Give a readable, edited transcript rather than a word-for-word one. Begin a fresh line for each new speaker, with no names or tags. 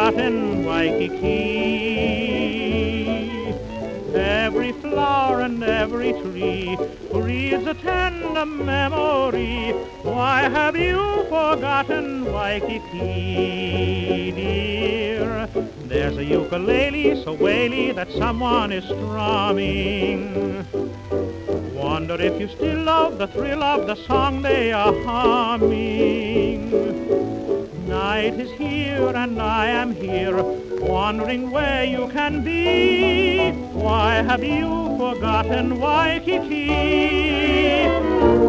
forgotten Waikiki. Every flower and every tree breathes a tender memory. Why have you forgotten Waikiki, dear? There's a ukulele so waily that someone is strumming. Wonder if you still love the thrill of the song they are humming. Night is here and I am here, wondering where you can be. Why have you forgotten Waikiki?